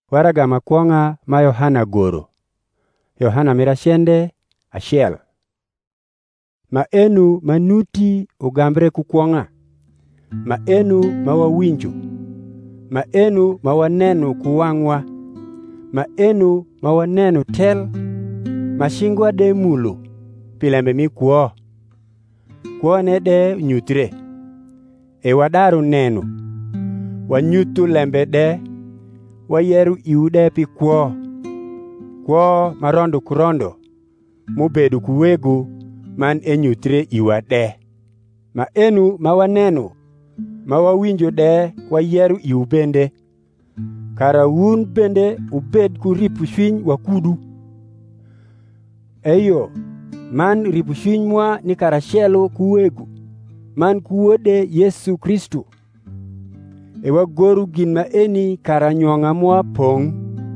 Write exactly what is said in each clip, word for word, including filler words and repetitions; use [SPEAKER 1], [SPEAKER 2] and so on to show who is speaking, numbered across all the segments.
[SPEAKER 1] Waraga makwonga ma Yohana goro. Yohana mirashende achiel. Ma enu manuti ugambre kukwonga. Ma enu mawawinjo. Ma enu mawaneno kuwangwa. Ma enu mawaneno tel. Mashingwa de mulo. Pilembe mi kuo. Kuo ne de nyutre. E wadaru neno. Wanyutu lembe de. Wayeru iude pi kuo. Kuo marondo kurondo. Mubedu kuwegu man enyutre iwade. Ma enu mawaneno. Mawawinjo de wayeru iubende. Kara wun bende ubed ku ripu shwiny wakudu. Eyo, man ripu shwiny mwa ni karashelo kuwegu. Man kuwode Yesu Kristu. Ewa goru gin ma eni karanyonga mwa pong.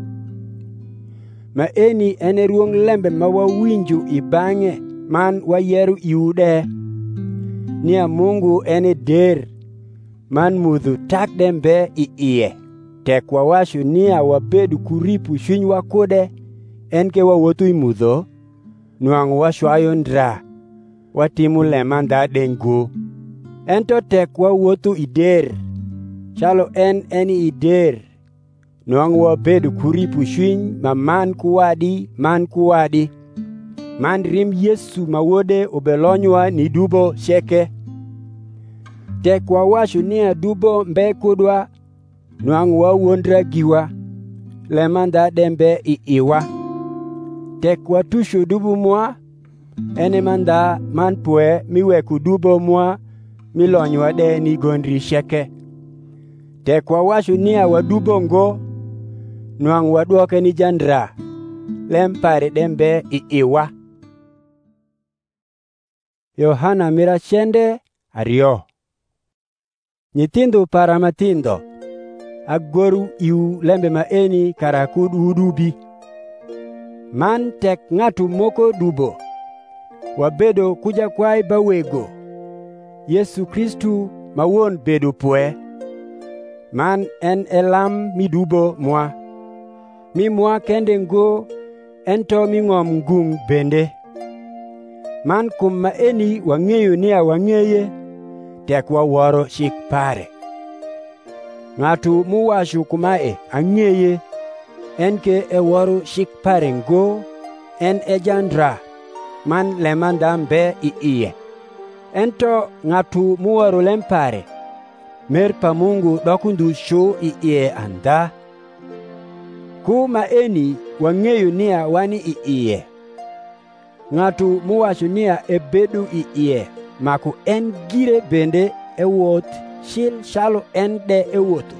[SPEAKER 1] Ma eni ene ruong lembe ma wawinjo ibange man wayeru iude. Nia Mungu ene der man mudhu tak dembe i iye. Tek wawashu nia wabedu kuripu shwiny wakude enke wawothu imudho. Nuang washwayo ndra. Watimu lemanda dengo. Ento tek wawothu ider. Chalo en eni ider. Nuang wabedu kuripu shwiny ma man kuwadi man kuwadi. Man rim Yesu mawode ubelonywa ni dubo sheke. Tek wawashu nia dubo mbe kudwa. Nuang wawondra giwa. Lemanda dembe i iwa. Tek watushu dubu mwa. Ene manda man pwe miweku dubo mwa. Milonywa de ni gondri sheke. Tek wawashu nia wadubo ngo. Nuang waduoke ni jandra. Lempare dembe i iwa. Yohana mirashende ario. Nyithindo para matindo. Agoru iu lembe ma eni karakud udubi. Man tek ng'atu moko dubo. Wabedo kuja kwai bawego. Yesu Kristu mawon bedo pwe. Man en elam midubo mwa. Mi mwa kende ngo ento mi ngom ngung bende. Man kum ma eni wang'eyo niya wang'eye. Tek waworo shik pare. Ng'atu muwashu kumae ang'eye. Enke e woro shik pare ngo. En e jandra. Man lemanda mbe i iye. Ento ng'atu muwaro lempare. Mer pa Mungu dokundu shu i iye anda. Kuma eni wang'eyo niya wani i iye. Ng'atu muwacho niya ebedu i iye. Maku en gire bende e woth. Shil shalo en de e wotho.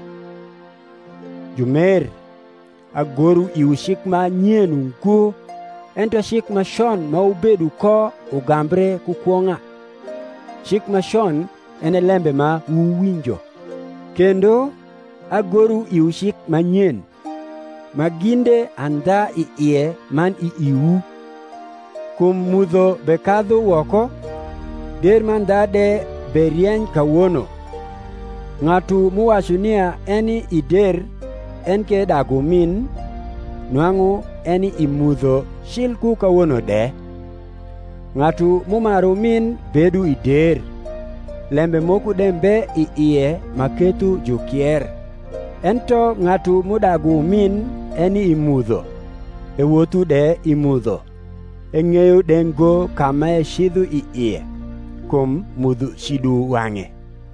[SPEAKER 1] Jumer. Agoru iu shik ma nyienu ngu. Ento shik ma shon ma ubedu ko ugambre kukwonga. Shik ma shon ene lembe ma uwinjo. Kendo agoru iu shik ma nyien. Maginde anda i iye man i iu. Kum mudho bekadho woko. Der mandade berieny kawono. Ng'atu muwacho niya eni ider enke dagu min. Nuang'u eni imudho shilku kawono de. Ng'atu mumaru min bedu ider. Lembe moku dembe i iye maketu jukier. Ento ng'atu mudagu min eni imudho. E wothu de imudho. E ng'eyo dengo kama e shidhu i iye. Kum mudhu shidu wang'e.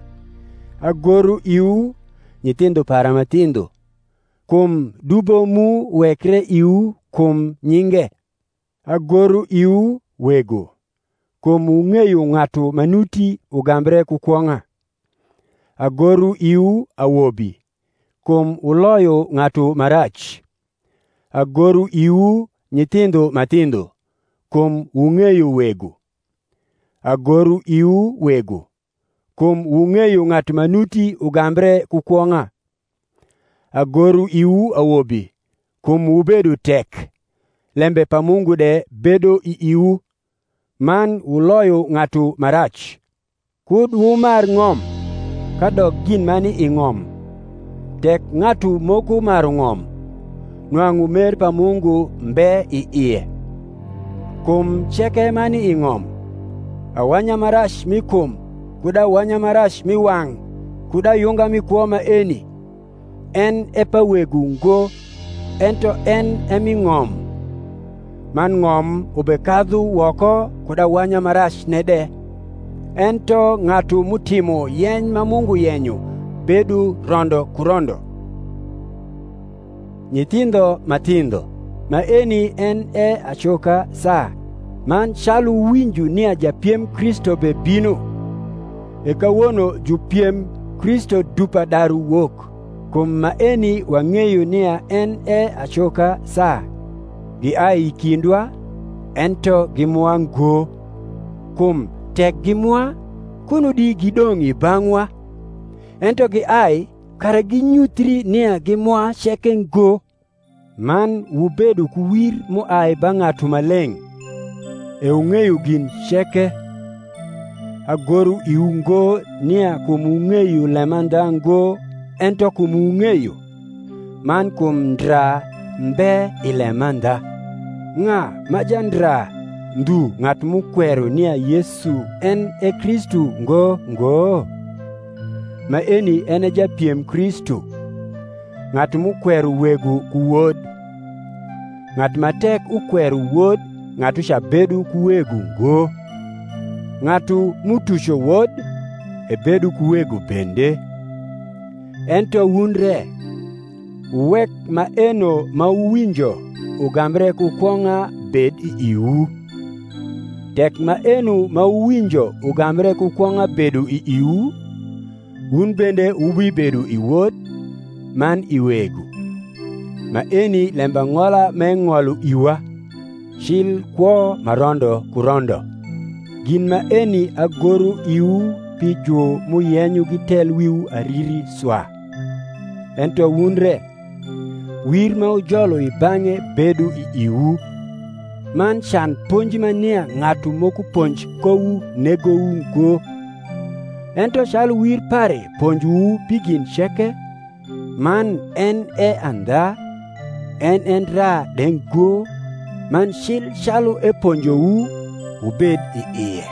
[SPEAKER 1] Agoru iu nyithindo para matindo. Kum dubo mu wekre iu kum nyinge. Agoru iu wego. Kum ung'eyo ng'atu manuti ugambre kukwonga. Agoru iu awobi. Kum uloyo ng'atu marach. Agoru iu nyithindo matindo. Kum ung'eyo wego. Agoru iu wego. Kum ung'eyo ng'at manuti ugambre kukwonga. Agoru iu awobi. Kum ubedu tek. Lembe pa Mungu de bedo i iu. Man uloyo ng'atu marach. Kud umar ng'om. Kadok gin mani ing'om. Tek ng'atu moko mar ng'om. nwang'u mer pa Mungu mbe i iye. Kum cheke mani ing'om, awanya marash mi kum, kuda awanya marash mi wang, kuda yunga mi kuoma eni, en epa wegu ngo, ento en emi ng'om. Man ng'om ubekadhu woko kuda wanya marash nede, ento ng'atu mutimo yeny ma Mungu yenyo, bedu rondo kurondo. Nyithindo matindo, ma eni en e achoka saa, man chalu winju ni ajapiem Kristo be bino. E kawuono jupiem Kristo dupa daru wok, kum ma eni wang'eyo niya en e achoka saa. Gi ai kindwa, ento gimwa ngo, kum tek gimwa, kuno di gidong i bangwa. Ento gi ai, kara ginyuthri niya gimwa cheke ngo, man wubedu kuwir mu ai bang'atu maleng'. E ung'eyo gin cheke. Agoru iungo niya kum ung'eyo lemanda ngo, ento kum ung'eyo, man kum ndra mbe ilemanda. Ng'a majandra ndu ng'at mukwero niya Yesu en e Kristu ngo ngo? Ma eni ene japiem Kristu. Ng'at mukwero wegu kuwod. Ng'at matek ukwero wuod, ng'atu shabedu kuwegu ngo. Ng'atu mutucho wod, ebedu kuwegu bende. Ento wunre, uwek ma eno ma uwinjo, ugambre kukwong'a bed i iu. Tek ma enu ma uwinjo ugambre kukwong'a bedu i iu, un bende ubi bedu i wuod, man iwegu. Ma eni lemba ng'ola me ng'olu iwa, chil kwo marondo kurondo. Gin ma eni agoru iu pi jo muyenyu gi tel wiu ariri swa. Ento wunre, wir ma ujolo i bang'e bedu i iu, man chan ponj mania ng'atu moku ponj kou negou ngo. Ento chal wir pare ponju pigin cheke, man en e anda, en en ra dengo, man shil chalu e ponjou ubed i iye.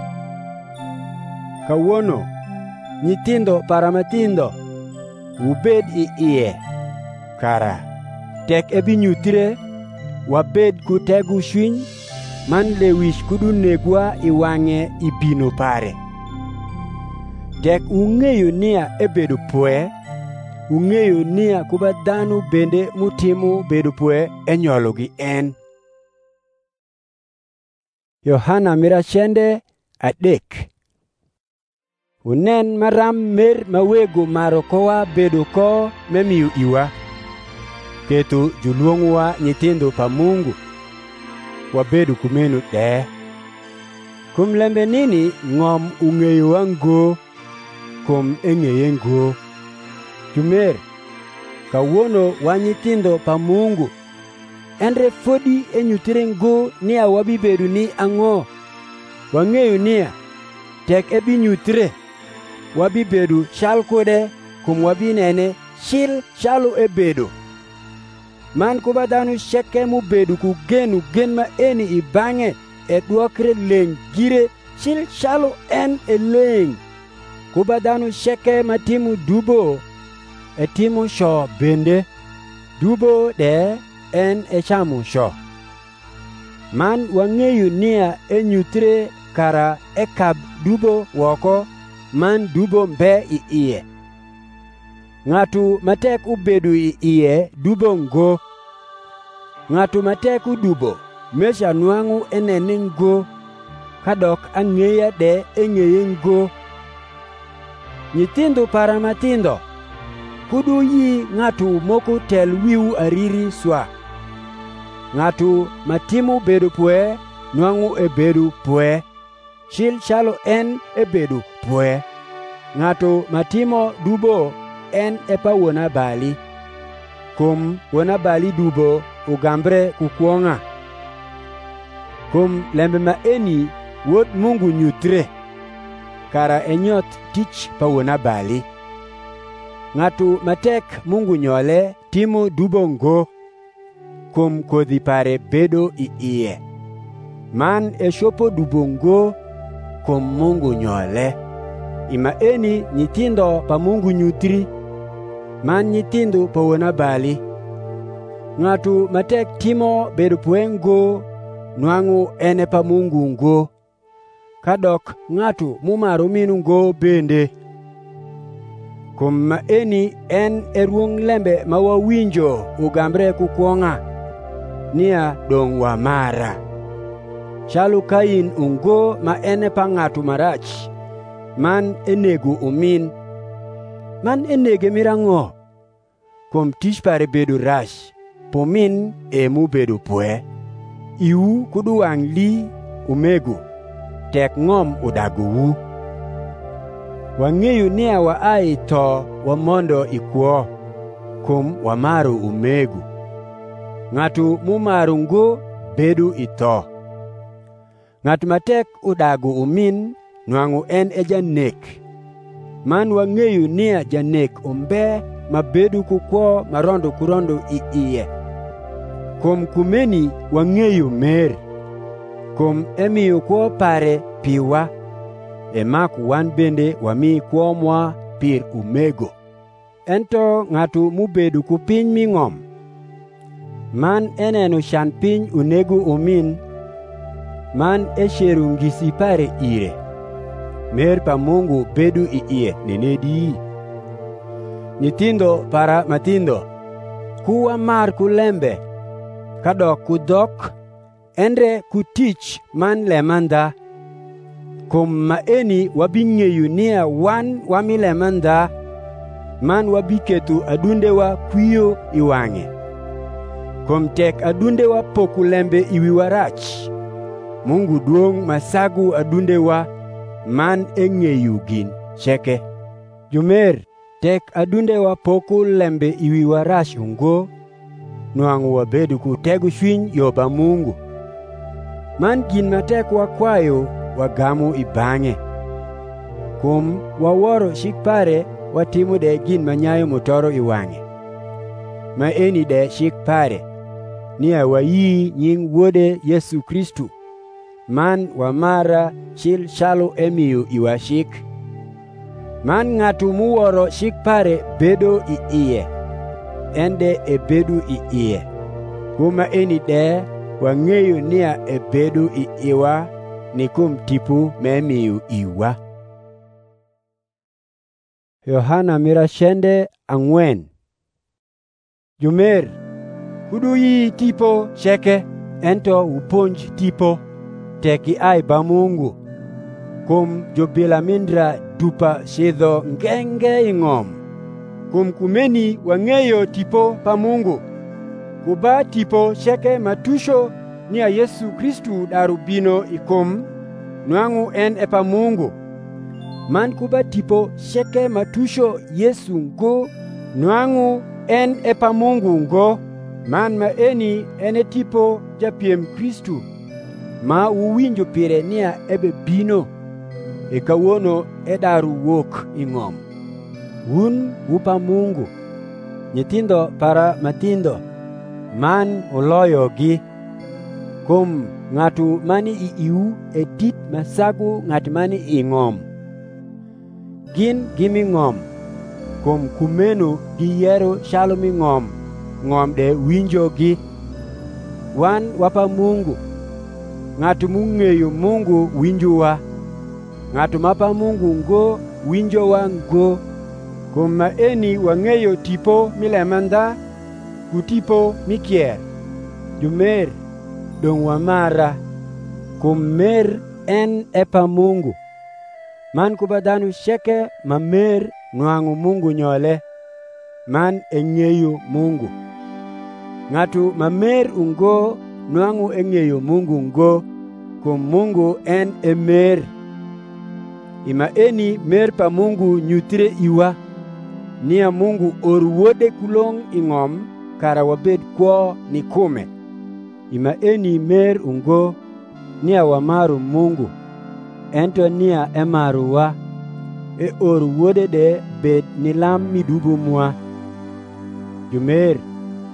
[SPEAKER 1] Kawuono, nyithindo paramatindo, ubed i iye. Kara, tek ebi nyuthire, wabed kutegu shwiny, man lewish kudu negwa iwang'e ibino pare. Tek ung'eyo niya ebedo pwe, ung'eyo niya kuba dhano bende mutimo bedo pwe enyolo gi en. Yohana mirachende adek. Unen maram mer mawego maro kowa bedo ko memiyo iwa. Keto juluong'wa nyithindo pa Mungu, wabedu kumenu de. Kum lembe nini ng'om ung'eyo wango, kum eng'eye ngo. Jumer, kawuono wa nyithindo pa Mungu, endre fodi enyuthire ngo niya wabibedu ni ang'o. Wang'eyo niya, tek ebi nyuthire, wabibedu chal kode, kum wabinene chil chalu ebedo. Man kuba dhanu cheke mubedu kugenu gen ma eni i bang'e e duokre leng' gire chil chalu en e leng'. Kuba dhanu cheke matimu dubo e timu sho bende, dubo de en e chamu sho. Man wang'eyo niya enyuthire kara ekab dubo woko, man dubo mbe i iye. Ng'atu matek ubedu i iye dubo ngo. Ng'atu matek udubo mesha nwang'u enene ngo, kadok ang'eya de eng'eye ngo. Nyithindo paramatindo, kudu yi ng'atu moko tel wiu ariri swa. Ng'atu matimu bedo pwe, nwang'u ebedu pwe, chil chalo en ebedu pwe. Ng'atu matimo dubo en epa wona bali, kum wona bali dubo ugambre kukwong'a. Kum lembe ma eni wot Mungu nyuthre, kara enyoth tich pa wona bali. Ng'atu matek Mungu nyole timo dubo ngo, kum kodhi pare bedo i iye. Man e chopo dubongo kum Mungu nyole. Ima eni nyithindo pa Mungu nyuthri, man nyithindo pa wona bali. Ng'atu matek timo bedo puengo nwang'u ene pa Mungu ngo, kadok ng'atu mumaro minu ngo bende. Kum ma eni en eruong lembe ma wawinjo ugambre kukwong'a, nia dong wamara. Chalo Kain ungo ma ene pa ng'atu marach, man enego umin. Man enege mirang'o? Kum tich pare bedo rach, pomin emu bedo pwe. Iu kudu wang' li umego, tek ng'om udagowu. Wang'eyo nia wa ai to wamondo ikwo, kum wamaro umego. Ng'atu mumaro ngo bedo itho. Ng'at matek udago umin nwang'u en e janek. Man wang'eyo nia janek umbe mabedo kukwo marondo kurondo i iye. Kum kumeni wang'eyo mer. Kum emiyo kwo pare piwa, emak wan bende wami kwomwa pir umego. Ento ng'atu mubedo kupiny ming'om, man eneno chan piny unego umin, man eshero ngisi pare ire. Mer pa Mungu bedo i iye nenedi. Nyithindo para mathindo, kuwa mar kulembe, kadok kudhok, endre kutich man lemandha. Kum ma eni wabing'eyo nia wan wami lemandha, man wabiketo adundewa kwiyo iwang'e. Kum tek adundewa poku lembe iwiwa rach, Mungu duong' masagu adundewa man eng'eyo gin cheke. Jomer, tek adundewa poku lembe iwiwa rach ungo, nwang'u wabedo kutego chwiny yoba Mungu. Man gin matek wakwayo wagamo ibang'e. Kum waworo chik pare watimo de gin manyayo motoro iwang'e. Ma eni de chik pare, nia wayi nying Wuode Yesu Kristu, man wamara chil chalo emiyo iwa chik. Man ng'atu muworo chik pare bedo i iye, ende e bedo i iye. Kuma eni de wang'eyo nia e bedo i iwa ni kum tipo memiyo iwa. Yohana mirashende ang'wen. Jomer, kudu yi tipo cheke, ento uponj tipo, teki ai ba Mungu. Kum jobila mindra dupa shidho ngenge ing'om. Kum kumeni wang'eyo tipo pa Mungu. Kuba tipo cheke matusho nia Yesu Kristu daru bino ikum, nwang'u en e pa Mungu. Man kuba tipo cheke matusho Yesu ngo, nwang'u en e pa Mungu ngo. Man ma eni ene tipo japiem Kristu, ma uwinjo pire nia ebe bino, e kawuono e daru wuok ing'om. Un upa Mungu, nyithindo para mathindo, man uloyogi. Kum ng'atu mani i iu e dit masagu ng'at mani i ng'om. Gin gimi ng'om, kum kumeno giyero chalo mi ng'om, ng'om de winjogi. Wan wapa Mungu, ng'atu mung'eyo Mungu winjowa. Ng'atu mapa Mungu ngo winjowa ngo. Kum ma eni wang'eyo tipo milemandha, kutipo mikier. Jomer, dong wamara, kum mer en e pa Mungu. Man kuba dhanu cheke ma mer nwang'u Mungu nyole, man eng'eyo Mungu. Ng'atu ma mer ungo nwang'u eng'eyo Mungu ngo, kum Mungu en e mer. Ima eni mer pa Mungu nyuthre iwa, nia Mungu or Wuode kulong' ing'om kara wabed kwo ni kume. Ima eni mer ungo, nia wamaru Mungu, ento nia emaruwa, e or Wuode de bed nilam midubo mwa. Jomer,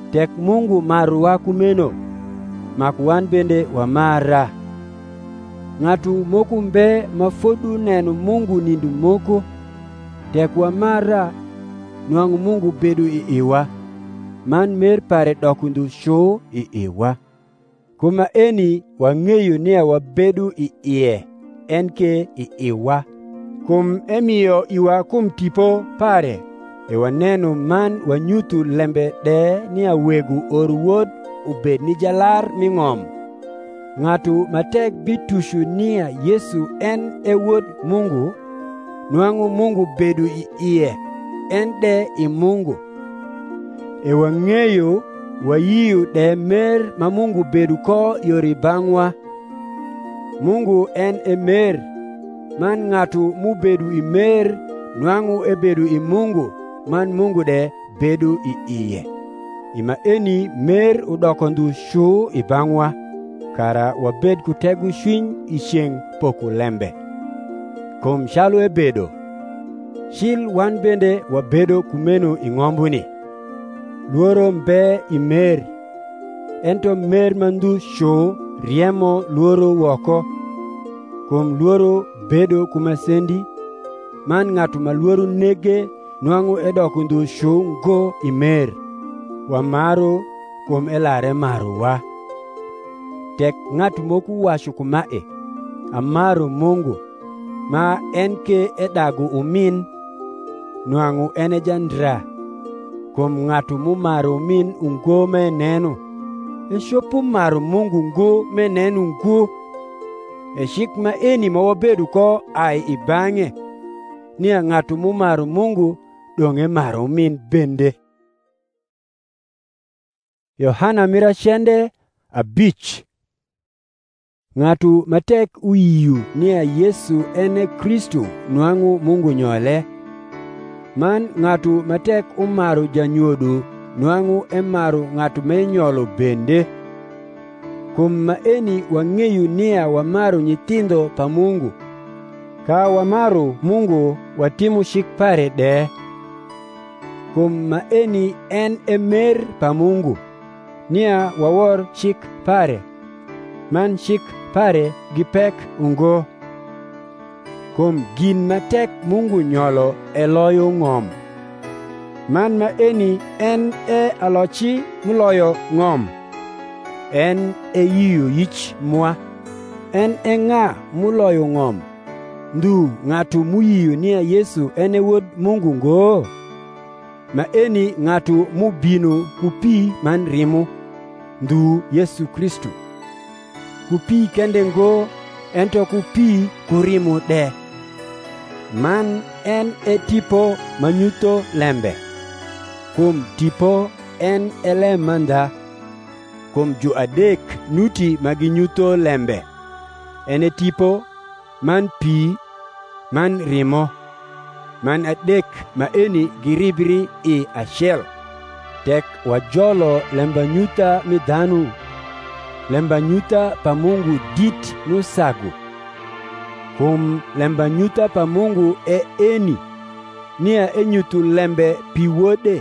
[SPEAKER 1] tek Mungu maruwa kumeno, mak wan bende wamara. Ng'atu moko mbe mafodu neno Mungu nindu moko, tek wamara nwang'u Mungu bedo i iwa, man mer pare dokundu sho i iwa. Kuma eni wang'eyo niya wabedo i iye, enke i iwa. Kum emiyo iwa kum tipo pare, e waneno man wanyutu lembe de niya wegu or wuod ubed ni jalar ming'om. Ng'atu matek bitushu niya Yesu en e wuod Mungu, nwang'u Mungu bedo i iye, en de i Mungu. E wang'eyo wayiyo de mer ma Mungu bedo ko yori bang'wa. Mungu en e mer, man ng'atu mubedu i mer nwang'u e bedu i Mungu, man Mungu de bedu i iye. Ima eni mer udoko ndu shu i bang'wa, kara wabed kutegu shwiny i chieng' poko lembe. Kum chalo e bedo, shil wan bende wabedo kumeno i ng'ombuni. Luoro mbe i mer, ento mer mandu sho riemo luoro woko. Kum luoro bedo kuma sendi, man ng'atu ma luoro nege nwang'u edoko ndu sho ngo i mer. Wamaro kum elare maruwa. Tek ng'atu moku wacho kumae, amaro Mungu, ma enke edagu umin, nwang'u ene jandra. Kum ng'atu mumaro umin ungo me neno, e shopu maro Mungu ngo me neno ngo. E shik ma eni ma wabedu ko ai ibang'e, niya ng'atu mumaro Mungu dong'e maro umin bende. Yohana mirachende abich. Ng'atu matek uyiyu niya Yesu ene Kristo nwang'u Mungu nyole. Man ng'atu matek umaro janyuodu nwang'u emaro ng'atu menyolo bende. Kum ma eni wang'eyo niya wamaro nyithindo pa Mungu. Ka wamaro Mungu watimo shik pare de. Kum ma eni en e mer pa Mungu, niya wawor shik pare, man shik pare gi pek ungo. Kum gin matek Mungu nyolo e loyo ng'om. Man ma eni en e alochi muloyo ng'om. En e yiyo yich mwa. En e ng'a muloyo ng'om? Ndu ng'atu muyiyo niya Yesu ene wuod Mungu ngo? Ma eni ng'atu mubino kupi man rimo, ndu Yesu Kristo. Kupi kende ngo, ento kupi kurimo de. Man en e tipo manyuto lembe. Kum tipo en ele manda. Kum ju adek nuti maginyuto lembe. En e tipo man pi, man rimo. Man adek ma eni giribri i achiel. Tek wajolo lemba nyuta mi dhanu. Lemba nyuta pa Mungu dit nusagu. Kum lemba nyuta pa Mungu e eni, niya enyutu lembe pi wode.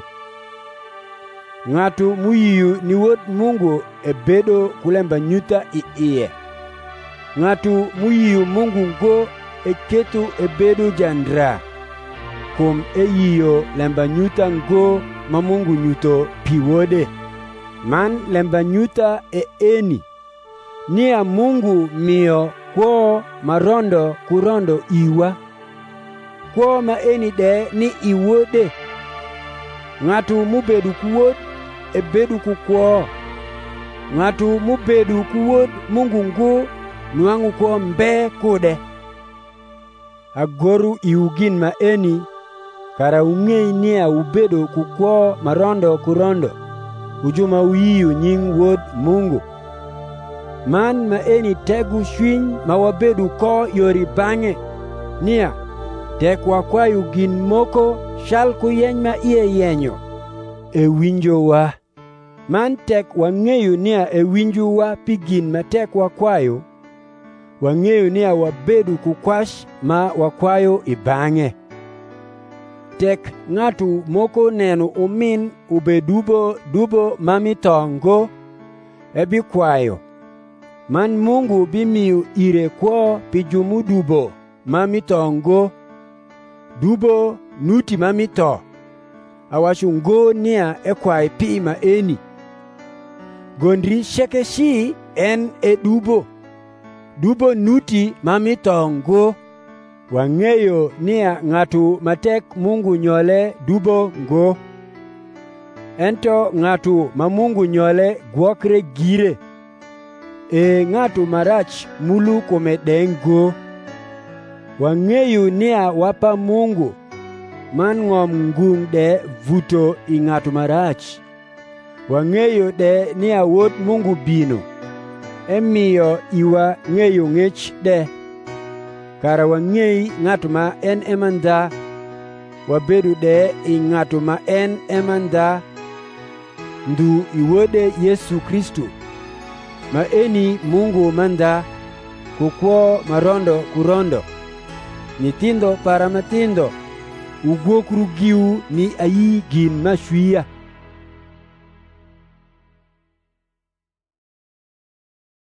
[SPEAKER 1] Ng'atu muyiyu ni wod Mungu e bedo kulemba nyuta i iye. Ng'atu muyiyu Mungu ngo e ketu e bedo jandra. Kum e yiyo lemba nyuta ngo ma Mungu nyuto pi wode. Man lemba nyuta e eni, niya Mungu miyo kwo marondo kurondo iwa. Kwo ma eni de ni iwode. Ng'atu mubedu kuwod e bedu kukwo. Ng'atu mubedu kuwod Mungu ngo nwang'u kwo mbe kude. Agoru iugin ma eni, kara ung'ei niya ubedo kukwo marondo kurondo, ujuma uyiyo nying wuod Mungu. Man ma eni tegu shwiny ma wabedu ko yori bang'e, niya tek wakwayo gin moko shal kuyeny ma iye yenyo e winjowa. Man tek wang'eyo niya e winjowa pi gin ma tek wakwayo, wang'eyo niya wabedu kukwash ma wakwayo i bang'e. tek ng'atu moko neno umin ube dubo dubo mamitongo, ebi kwayo. Man Mungu bimiu ire kwo pijumu dubo mamitongo, dubo nuti mamito. Awachungo nia ekwai pima eni. Gondri shekeshi en e dubo. Dubo nuti mamitongo. Wang'eyo nia ng'atu matek Mungu nyole dubo ngo. Ento ng'atu ma Mungu nyole gwokre gire. E ng'atu marach mulu kome dengo. Wang'eyo nia wapa Mungu man ng'om ngung de vuto i ng'atu marach. Wang'eyo de nia wot Mungu bino, emiyo iwa ng'eyo ng'ech de. Kara wang'ei ng'atu ma en emandha, wabedu de i ng'atu ma en emandha, ndu iwode Yesu Kristo. Ma eni Mungu mandha, kukwo marondo kurondo. Nyithindo para mathindo, ugwokru giu ni ayi gin mashwiya.